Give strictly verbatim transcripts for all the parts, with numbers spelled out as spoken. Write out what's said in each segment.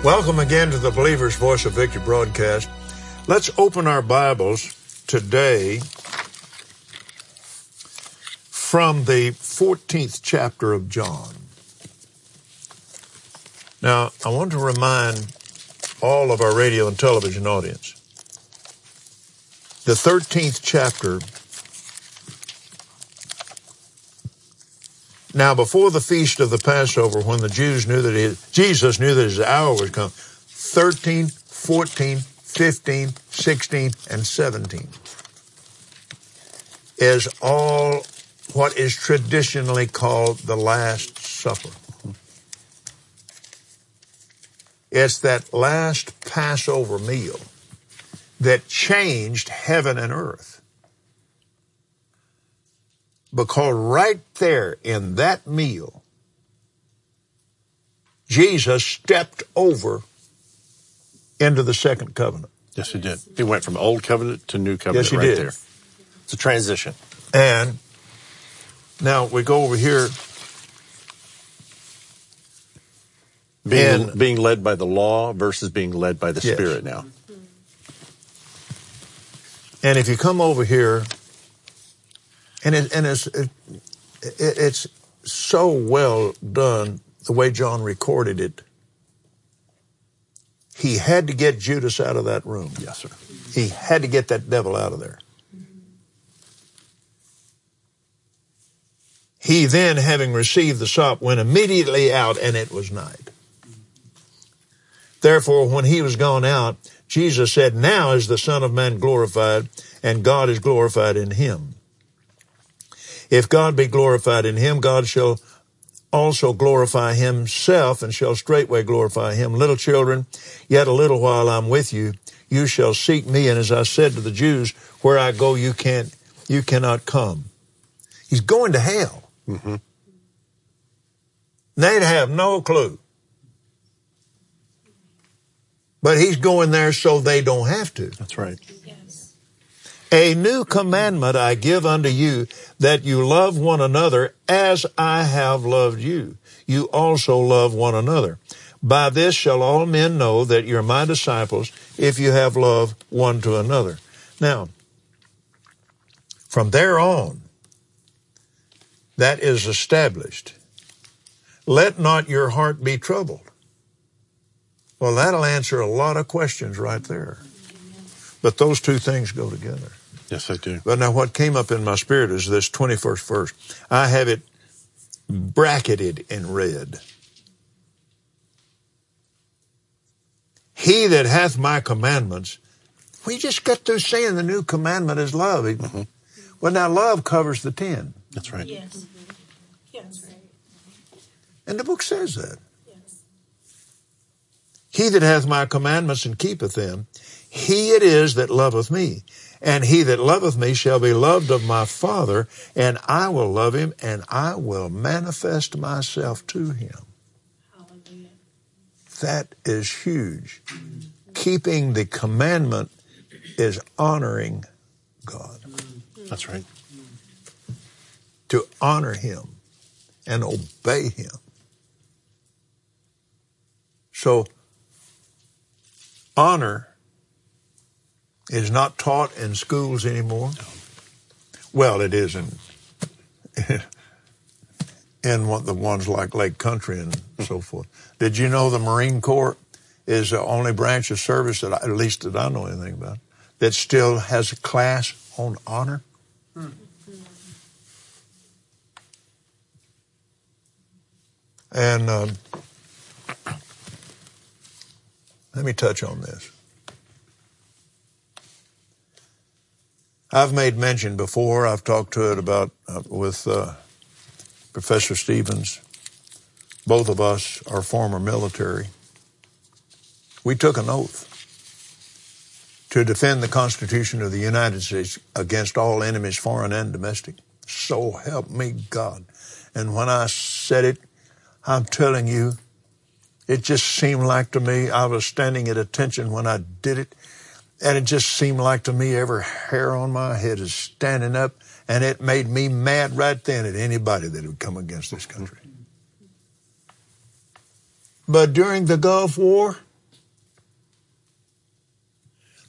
Welcome again to the Believer's Voice of Victory broadcast. Let's open our Bibles today from the fourteenth chapter of John. Now, I want to remind all of our radio and television audience, the thirteenth chapter. Now, before the feast of the Passover, when the Jews knew that his, Jesus knew that his hour was come, thirteen, fourteen, fifteen, sixteen, and seventeen is all what is traditionally called the Last Supper. It's that last Passover meal that changed heaven and earth. Because right there in that meal, Jesus stepped over into the second covenant. Yes, he did. He went from old covenant to new covenant. Yes, he right did. There. It's a transition. And now we go over here. Being, and, being led by the law versus being led by the yes. Spirit now. And if you come over here, and it, and it's it, it's so well done the way John recorded it. He had to get Judas out of that room. Yes, sir. He had to get that devil out of there. He then, having received the sop, went immediately out, and it was night. Therefore, when he was gone out, Jesus said, "Now is the Son of Man glorified, and God is glorified in him. If God be glorified in him, God shall also glorify himself, and shall straightway glorify him. Little children, yet a little while I'm with you. You shall seek me, and as I said to the Jews, where I go, you can't, you cannot come." He's going to hell. Mm-hmm. They'd have no clue. But he's going there so they don't have to. That's right. "A new commandment I give unto you, that you love one another as I have loved you. You also love one another. By this shall all men know that you're my disciples, if you have love one to another." Now, from there on, that is established. "Let not your heart be troubled." Well, that'll answer a lot of questions right there. But those two things go together. Yes, I do. But now what came up in my spirit is this twenty-first verse. I have it bracketed in red. "He that hath my commandments," we just got through saying the new commandment is love. Mm-hmm. Well, now love covers the ten. That's right. Yes. Yes. And the book says that. "He that hath my commandments and keepeth them, he it is that loveth me. And he that loveth me shall be loved of my Father, and I will love him, and I will manifest myself to him." Hallelujah. That is huge. Keeping the commandment is honoring God. That's right. To honor him and obey him. So, honor is not taught in schools anymore. Well, it is in in what the ones like Lake Country and so forth. Did you know the Marine Corps is the only branch of service that I, at least that I know anything about, that still has a class on honor? Hmm. And um, let me touch on this. I've made mention before, I've talked to it about uh, with uh, Professor Stevens. Both of us are former military. We took an oath to defend the Constitution of the United States against all enemies, foreign and domestic. So help me God. And when I said it, I'm telling you, it just seemed like to me, I was standing at attention when I did it, and it just seemed like to me every hair on my head is standing up, and it made me mad right then at anybody that would come against this country. But during the Gulf War,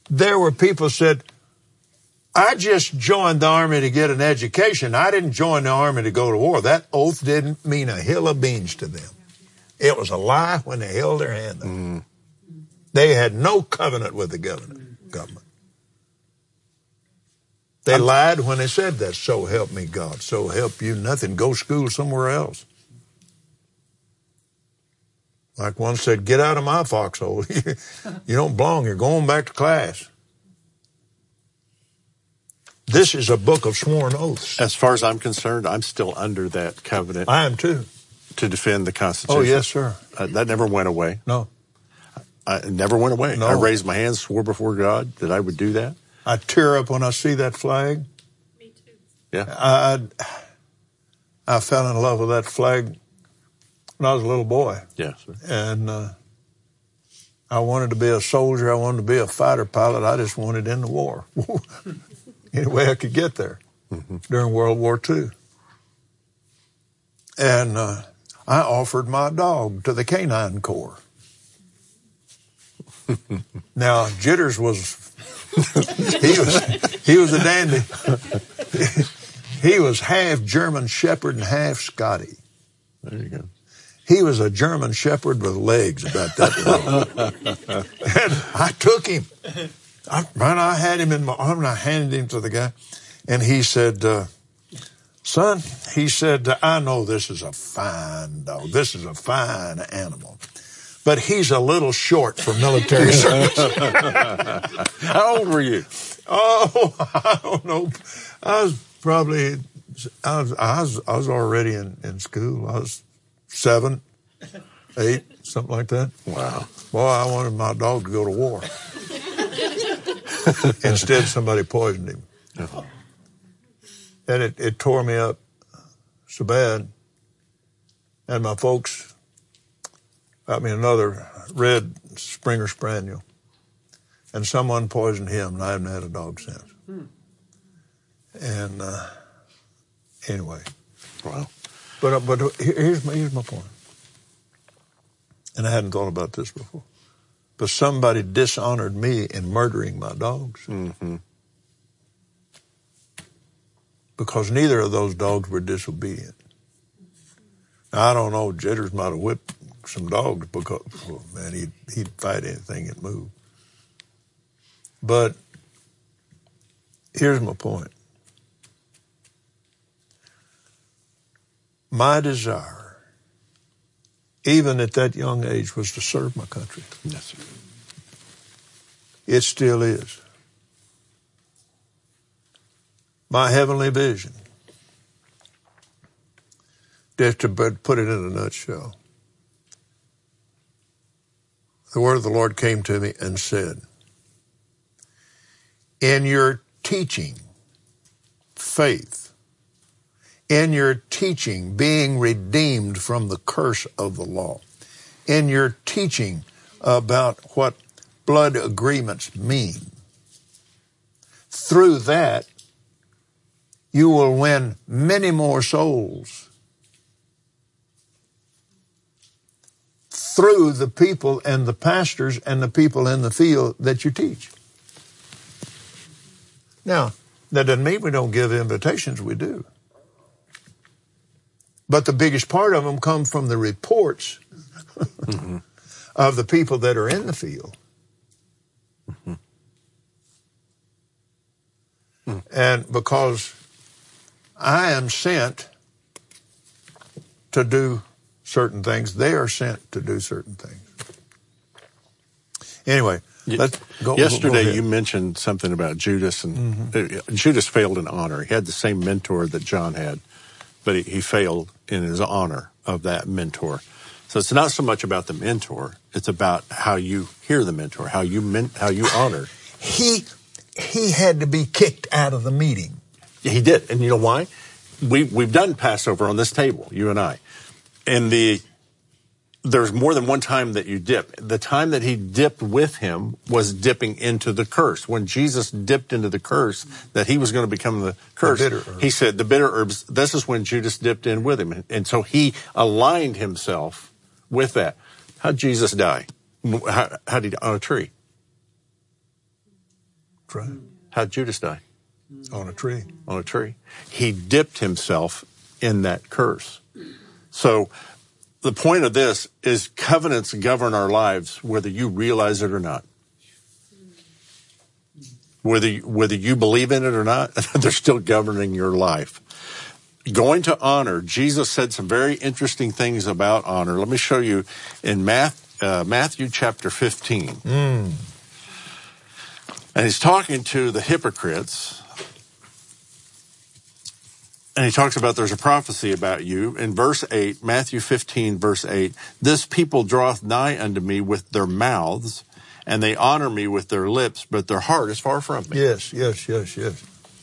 there were people said, I just joined the army to get an education. I didn't join the army to go to war. That oath didn't mean a hill of beans to them. It was a lie when they held their hand up. Mm. They had no covenant with the government. government. They I'm, lied when they said that, so help me God, so help you nothing. Go school somewhere else. Like one said, get out of my foxhole. You don't belong here. Go on back to class. This is a book of sworn oaths. As far as I'm concerned, I'm still under that covenant. I am too. To defend the Constitution. Oh, yes, sir. Uh, that never went away. No. I, it never went away. No. I raised my hands, swore before God that I would do that. I tear up when I see that flag. Me too. Yeah. I, I fell in love with that flag when I was a little boy. Yes. Sir. And uh, I wanted to be a soldier. I wanted to be a fighter pilot. I just wanted in the war. Any way I could get there mm-hmm. during World War Two. And uh, I offered my dog to the Canine Corps. Now, Jitters was, he was, he was a dandy. He was half German Shepherd and half Scotty. There you go. He was a German Shepherd with legs about that long. And I took him. I, man, I had him in my arm and I handed him to the guy. And he said, uh, son, he said, I know this is a fine dog. This is a fine animal. But he's a little short for military service. How old were you? Oh, I don't know. I was probably, I was, I was, I was already in, in school. I was seven, eight, something like that. Wow. Boy, I wanted my dog to go to war. Instead, somebody poisoned him. Uh-huh. And it, it tore me up so bad. And my folks got me another red Springer Spaniel. And someone poisoned him, and I haven't had a dog since. Hmm. And uh, anyway. Wow. But, uh, but here's my, here's my point. And I hadn't thought about this before. But somebody dishonored me in murdering my dogs. Mm-hmm. Because neither of those dogs were disobedient. Now, I don't know, Jitters might have whipped some dogs because, well, man, he'd, he'd fight anything that moved. But here's my point. My desire, even at that young age, was to serve my country. Yes, sir. It still is. My heavenly vision, just to put it in a nutshell, the word of the Lord came to me and said, in your teaching faith, in your teaching being redeemed from the curse of the law, in your teaching about what blood agreements mean, through that, you will win many more souls through the people and the pastors and the people in the field that you teach. Now, that doesn't mean we don't give invitations. We do. But the biggest part of them come from the reports mm-hmm. of the people that are in the field. Mm-hmm. Mm. And because I am sent to do certain things, they are sent to do certain things. Anyway, let's go. Yesterday go you mentioned something about Judas, and mm-hmm. Judas failed in honor. He had the same mentor that John had, but he, he failed in his honor of that mentor. So it's not so much about the mentor; it's about how you hear the mentor, how you men, how you honor. He he had to be kicked out of the meeting. Yeah, he did, and you know why? We we've done Passover on this table, you and I, and the. There's more than one time that you dip. The time that he dipped with him was dipping into the curse. When Jesus dipped into the curse, that he was going to become the curse, the bitter herbs. He said, the bitter herbs, this is when Judas dipped in with him. And so he aligned himself with that. How'd Jesus die? How, how did he die? On a tree. That's right. How'd Judas die? On a tree. On a tree. He dipped himself in that curse. So the point of this is covenants govern our lives, whether you realize it or not. Whether, whether you believe in it or not, they're still governing your life. Going to honor, Jesus said some very interesting things about honor. Let me show you in Math, uh, Matthew chapter fifteen. Mm. And he's talking to the hypocrites. And he talks about there's a prophecy about you. In verse eight, Matthew fifteen, verse eight, this people draweth nigh unto me with their mouths, and they honor me with their lips, but their heart is far from me. Yes, yes, yes, yes.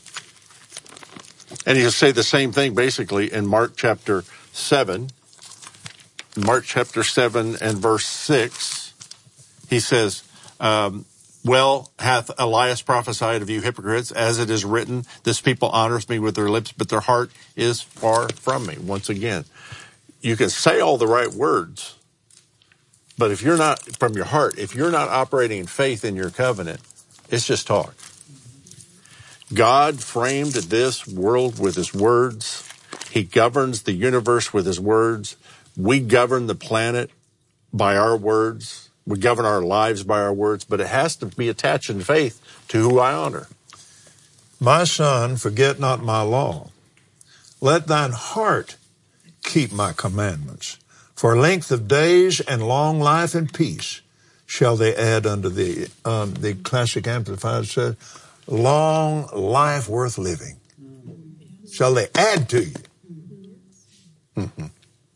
And he'll say the same thing basically in Mark chapter seven. Mark chapter seven and verse six, he says, um, well, hath Elias prophesied of you hypocrites, as it is written, this people honors me with their lips, but their heart is far from me. Once again, you can say all the right words, but if you're not, from your heart, if you're not operating in faith in your covenant, it's just talk. God framed this world with his words. He governs the universe with his words. We govern the planet by our words. We govern our lives by our words, but it has to be attached in faith to who I honor. My son, forget not my law. Let thine heart keep my commandments. For length of days and long life and peace shall they add unto thee. Um, the Classic Amplified said, long life worth living shall they add to you. Mm-hmm.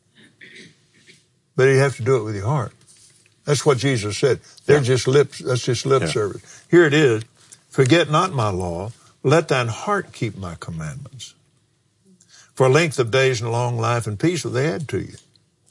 But you have to do it with your heart. That's what Jesus said. They're yeah. just lips. That's just lip yeah. service. Here it is. Forget not my law. Let thine heart keep my commandments. For length of days and long life and peace will they add to you.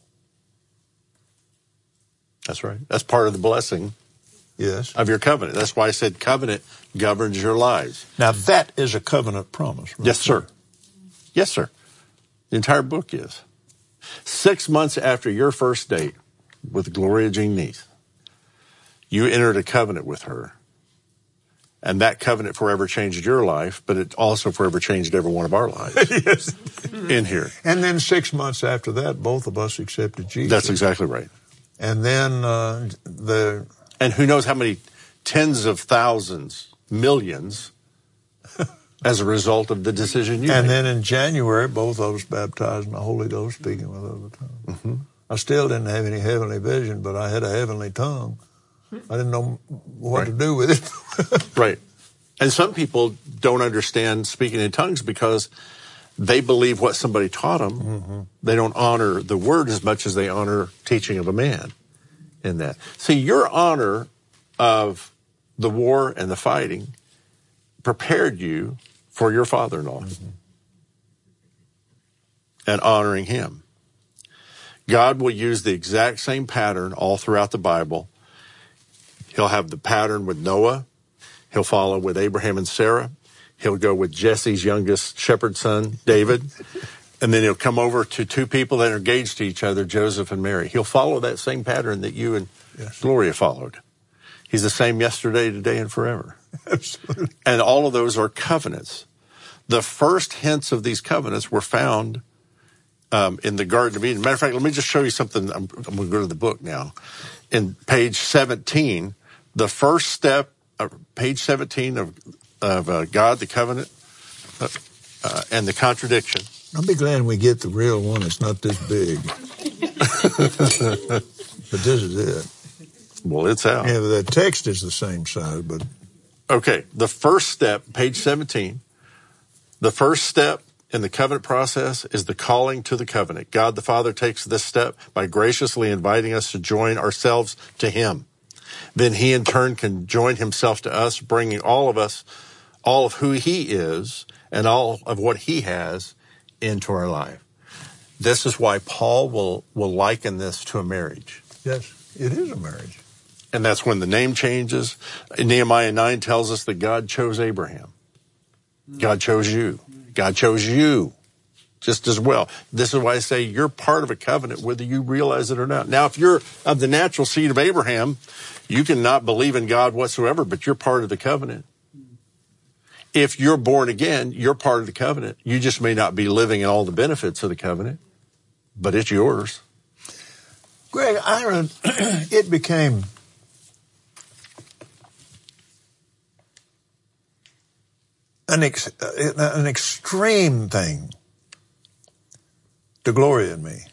That's right. That's part of the blessing. Yes. Of your covenant. That's why I said covenant governs your lives. Now that is a covenant promise. Right? Yes, sir. Yes, sir. The entire book is. Six months after your first date with Gloria Jean Neath, you entered a covenant with her. And that covenant forever changed your life, but it also forever changed every one of our lives. Yes. In here. And then six months after that, both of us accepted Jesus. That's exactly right. And then uh, the... And who knows how many tens of thousands, millions, as a result of the decision you and made. And then in January, both of us baptized in the Holy Ghost, speaking with other tongues. Mm-hmm. I still didn't have any heavenly vision, but I had a heavenly tongue. I didn't know what right. to do with it. Right. And some people don't understand speaking in tongues because they believe what somebody taught them. Mm-hmm. They don't honor the word as much as they honor teaching of a man in that. See, your honor of the war and the fighting prepared you for your father-in-law mm-hmm. and honoring him. God will use the exact same pattern all throughout the Bible. He'll have the pattern with Noah. He'll follow with Abraham and Sarah. He'll go with Jesse's youngest shepherd son, David. And then he'll come over to two people that are engaged to each other, Joseph and Mary. He'll follow that same pattern that you and yes. Gloria followed. He's the same yesterday, today, and forever. Absolutely. And all of those are covenants. The first hints of these covenants were found um, in the Garden of Eden. Matter of fact, let me just show you something. I'm, I'm going to go to the book now. In page seventeen, the first step, uh, page seventeen of, of uh, God, the covenant, uh, uh, and the contradiction. I'll be glad we get the real one. It's not this big. But this is it. Well, it's out. Yeah, the text is the same size, but... Okay, the first step, page seventeen, the first step in the covenant process is the calling to the covenant. God the Father takes this step by graciously inviting us to join ourselves to him. Then he in turn can join himself to us, bringing all of us, all of who he is and all of what he has into our life. This is why Paul will, will liken this to a marriage. Yes, it is a marriage. And that's when the name changes. Nehemiah nine tells us that God chose Abraham. God chose you. God chose you just as well. This is why I say you're part of a covenant whether you realize it or not. Now, if you're of the natural seed of Abraham, you can not believe in God whatsoever, but you're part of the covenant. If you're born again, you're part of the covenant. You just may not be living in all the benefits of the covenant, but it's yours. Greg, I, it became an, ex, an extreme thing to Gloria and me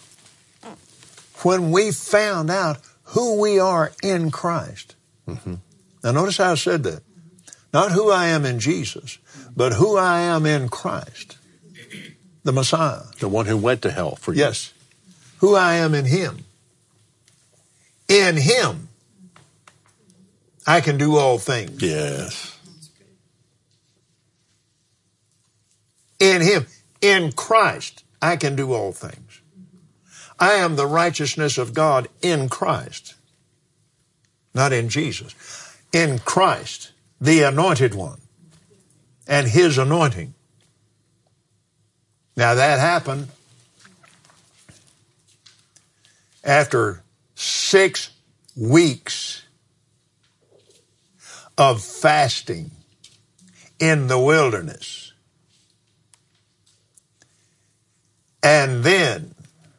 when we found out who we are in Christ. Mm-hmm. Now notice how I said that. Not who I am in Jesus, but who I am in Christ, the Messiah. The one who went to hell for you. Yes. Who I am in Him. In Him, I can do all things. Yes. In Him, in Christ, I can do all things. I am the righteousness of God in Christ, not in Jesus. In Christ, the anointed one, and His anointing. Now that happened after six weeks of fasting in the wilderness. And then,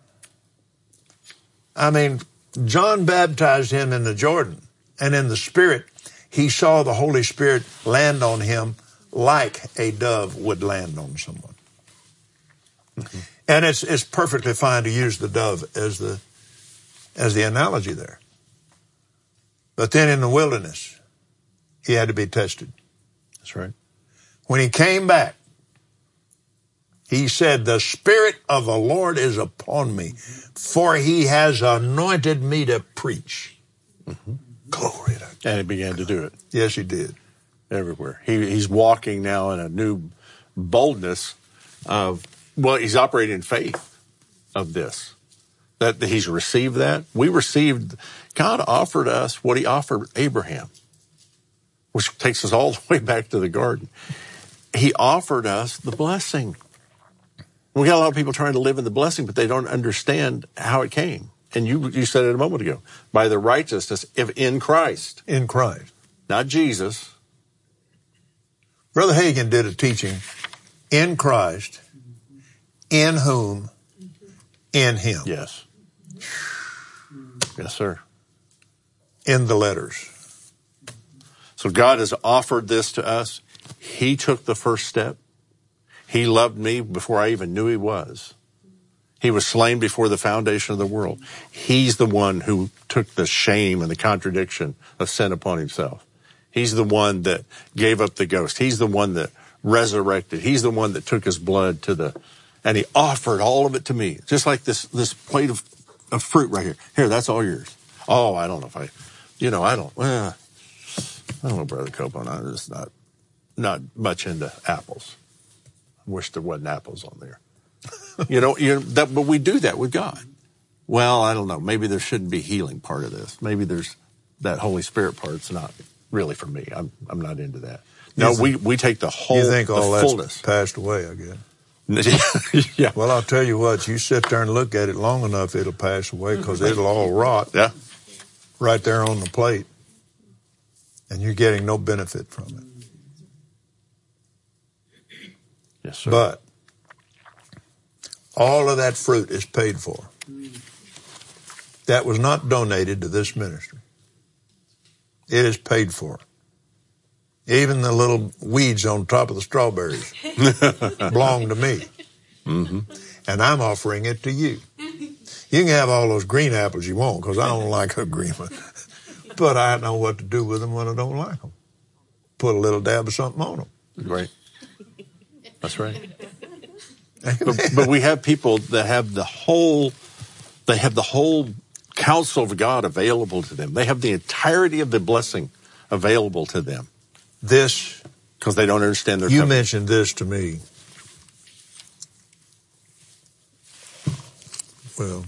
I mean, John baptized him in the Jordan, and in the Spirit, he saw the Holy Spirit land on him like a dove would land on someone. Mm-hmm. And it's it's perfectly fine to use the dove as the as the analogy there. But then in the wilderness, he had to be tested. That's right. When he came back, he said, the Spirit of the Lord is upon me, for He has anointed me to preach. Mm-hmm. Glory to God. And he began to do it. Yes, He did. Everywhere. He, he's walking now in a new boldness of, well, he's operating in faith of this. That he's received that. We received, God offered us what He offered Abraham, which takes us all the way back to the garden. He offered us the blessing. We got a lot of people trying to live in the blessing, but they don't understand how it came. And you you said it a moment ago. By the righteousness if in Christ. In Christ. Not Jesus. Brother Hagin did a teaching, in Christ, in whom, in Him. Yes. Yes, sir. In the letters. So God has offered this to us. He took the first step. He loved me before I even knew He was. He was slain before the foundation of the world. He's the one who took the shame and the contradiction of sin upon Himself. He's the one that gave up the ghost. He's the one that resurrected. He's the one that took His blood to the, and He offered all of it to me. Just like this, this plate of, of fruit right here. Here, that's all yours. Oh, I don't know if I, you know, I don't, well, I don't know, Brother Copeland. I'm just not, not much into apples. I wish there wasn't apples on there. you know, you know that, but we do that with God. Well, I don't know. Maybe there shouldn't be healing part of this. Maybe there's that Holy Spirit part's not really for me. I'm I'm not into that. No, think, we, we take the whole, you think all the that's fullness. passed away, I guess. yeah. Well, I'll tell you what, you sit there and look at it long enough, it'll pass away because it'll all rot Yeah. right there on the plate. And you're getting no benefit from it. Yes, sir. But all of that fruit is paid for. That was not donated to this ministry. It is paid for. Even the little weeds on top of the strawberries belong to me. Mm-hmm. And I'm offering it to you. You can have all those green apples you want because I don't like a green one. But I know what to do with them when I don't like them. Put a little dab of something on them. Right. That's right. but, but we have people that have the whole, they have the whole counsel of God available to them. They have the entirety of the blessing available to them. This, because they don't understand their you covenant. mentioned this to me. Well,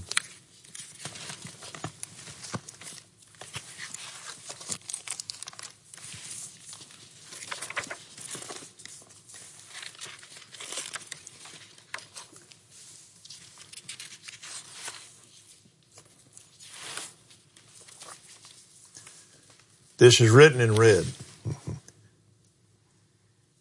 this is written in red. Mm-hmm.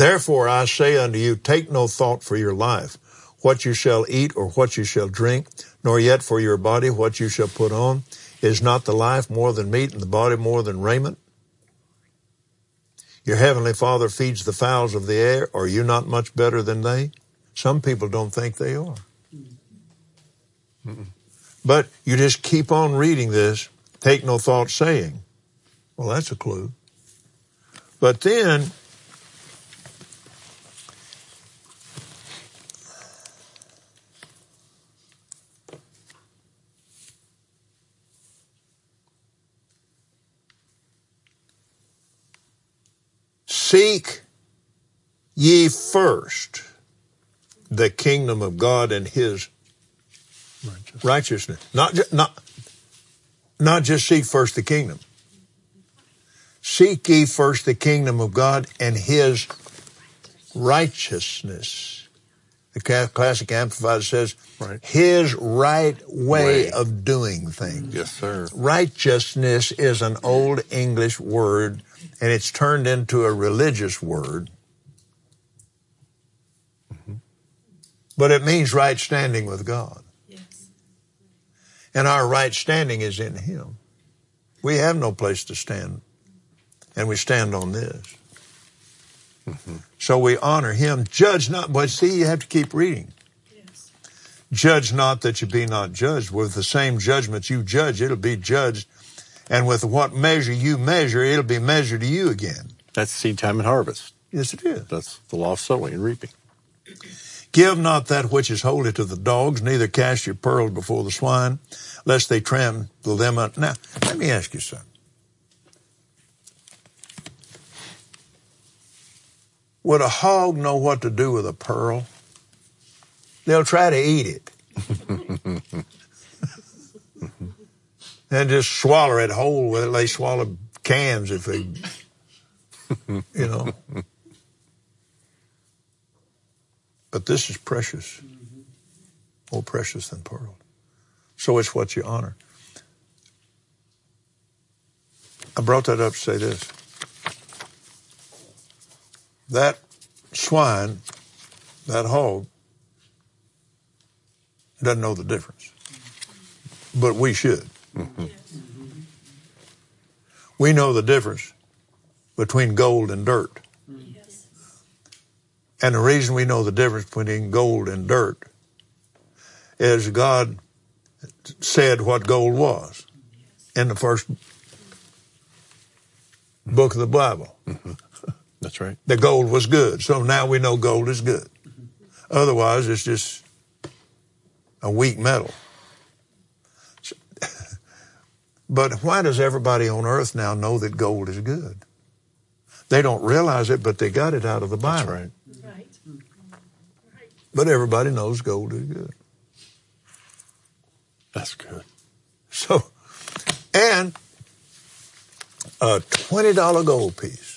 Therefore I say unto you, take no thought for your life, what you shall eat or what you shall drink, nor yet for your body what you shall put on. Is not the life more than meat and the body more than raiment? Your heavenly Father feeds the fowls of the air. Are you not much better than they? Some people don't think they are. Mm-mm. But you just keep on reading this. Take no thought saying. Well, that's a clue. But then, seek ye first the kingdom of God and his righteousness. righteousness. Not, ju- not, not just seek first the kingdom. Seek ye first the kingdom of God and his righteousness. The Classic Amplified says, right. His right way, way of doing things. Yes, sir. Righteousness is an old English word, and it's turned into a religious word. Mm-hmm. But it means right standing with God. Yes. And our right standing is in him. We have no place to stand. And we stand on this. Mm-hmm. So we honor him. Judge not, but see, you have to keep reading. Yes. Judge not that you be not judged. With the same judgment you judge, it'll be judged. And with what measure you measure, it'll be measured to you again. That's seed time and harvest. Yes, it is. That's the law of sowing and reaping. Give not that which is holy to the dogs, neither cast your pearls before the swine, lest they trample them up. Now, let me ask you something. Would a hog know what to do with a pearl? They'll try to eat it. And just swallow it whole with it. They swallow cans if they, you know. But this is precious. More precious than pearl. So it's what you honor. I brought that up to say this. That swine, that hog, doesn't know the difference. But we should. Mm-hmm. We know the difference between gold and dirt. Yes. And the reason we know the difference between gold and dirt is God said what gold was in the first book of the Bible. Mm-hmm. That's right. The gold was good. So now we know gold is good. Otherwise, it's just a weak metal. But why does everybody on earth now know that gold is good? They don't realize it, but they got it out of the Bible. That's right. Right. Right. But everybody knows gold is good. That's good. So, and a twenty dollar gold piece.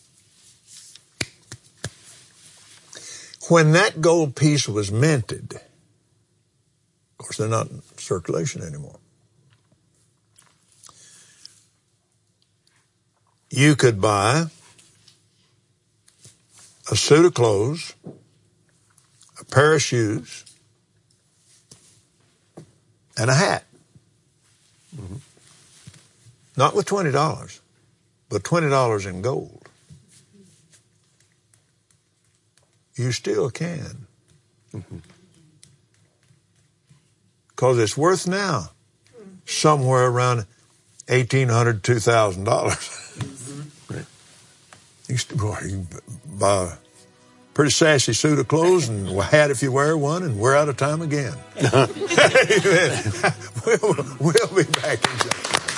When that gold piece was minted, of course, they're not in circulation anymore. You could buy a suit of clothes, a pair of shoes, and a hat. Mm-hmm. Not with twenty dollars, but twenty dollars in gold. You still can. Mm-hmm. Because it's worth now somewhere around eighteen hundred dollars, two thousand dollars. Mm-hmm. Right. You, boy, you buy a pretty sassy suit of clothes and a hat if you wear one, and we're out of time again. Amen. we'll, we'll be back in just a minute.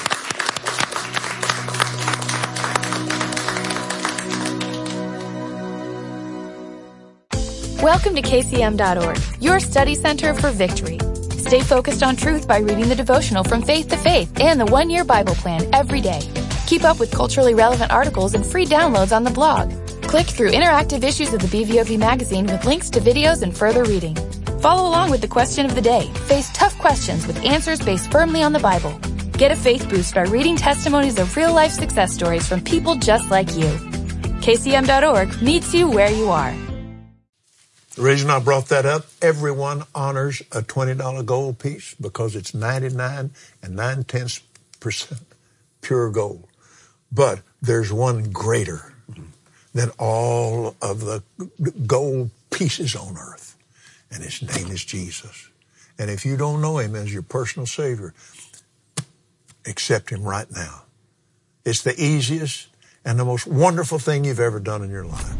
Welcome to K C M dot org, your study center for victory. Stay focused on truth by reading the devotional From Faith to Faith and the one-year Bible plan every day. Keep up with culturally relevant articles and free downloads on the blog. Click through interactive issues of the B V O P magazine with links to videos and further reading. Follow along with the question of the day. Face tough questions with answers based firmly on the Bible. Get a faith boost by reading testimonies of real-life success stories from people just like you. K C M dot org meets you where you are. The reason I brought that up, everyone honors a twenty dollar gold piece because it's ninety-nine and nine tenths percent pure gold. But there's one greater than all of the gold pieces on earth, and his name is Jesus. And if you don't know him as your personal Savior, accept him right now. It's the easiest and the most wonderful thing you've ever done in your life.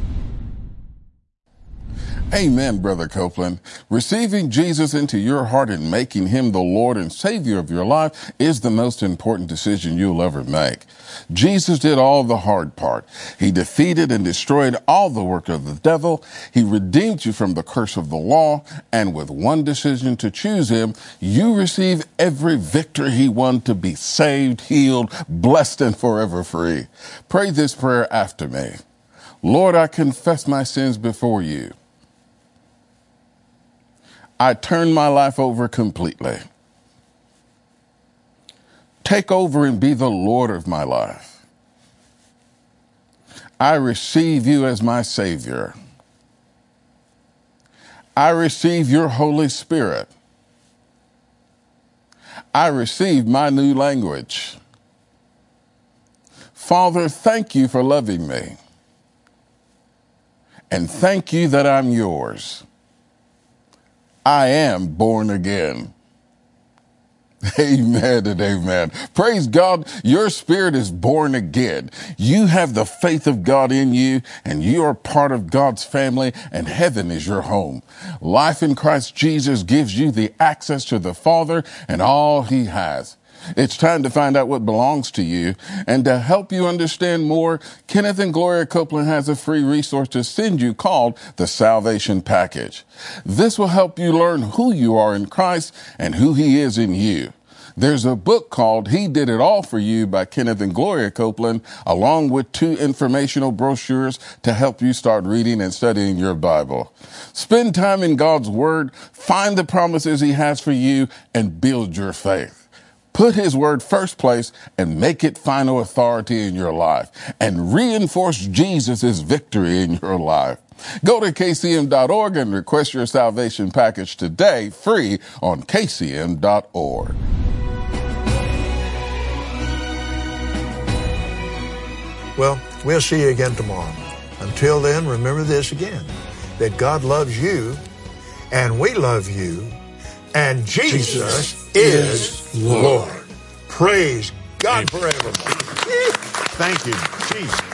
Amen, Brother Copeland. Receiving Jesus into your heart and making him the Lord and Savior of your life is the most important decision you'll ever make. Jesus did all the hard part. He defeated and destroyed all the work of the devil. He redeemed you from the curse of the law. And with one decision to choose him, you receive every victory he won to be saved, healed, blessed, and forever free. Pray this prayer after me. Lord, I confess my sins before you. I turn my life over completely. Take over and be the Lord of my life. I receive you as my Savior. I receive your Holy Spirit. I receive my new language. Father, thank you for loving me. And thank you that I'm yours. I am born again. Amen and amen. Praise God. Your spirit is born again. You have the faith of God in you, and you are part of God's family, and heaven is your home. Life in Christ Jesus gives you the access to the Father and all he has. It's time to find out what belongs to you. And to help you understand more, Kenneth and Gloria Copeland has a free resource to send you called the Salvation Package. This will help you learn who you are in Christ and who he is in you. There's a book called He Did It All For You by Kenneth and Gloria Copeland, along with two informational brochures to help you start reading and studying your Bible. Spend time in God's Word, find the promises he has for you, and build your faith. Put his word first place and make it final authority in your life, and reinforce Jesus' victory in your life. Go to K C M dot org and request your salvation package today, free on K C M dot org. Well, we'll see you again tomorrow. Until then, remember this again, that God loves you, and we love you, and Jesus, Jesus is Lord. Lord. Praise God forever. Thank you, Jesus.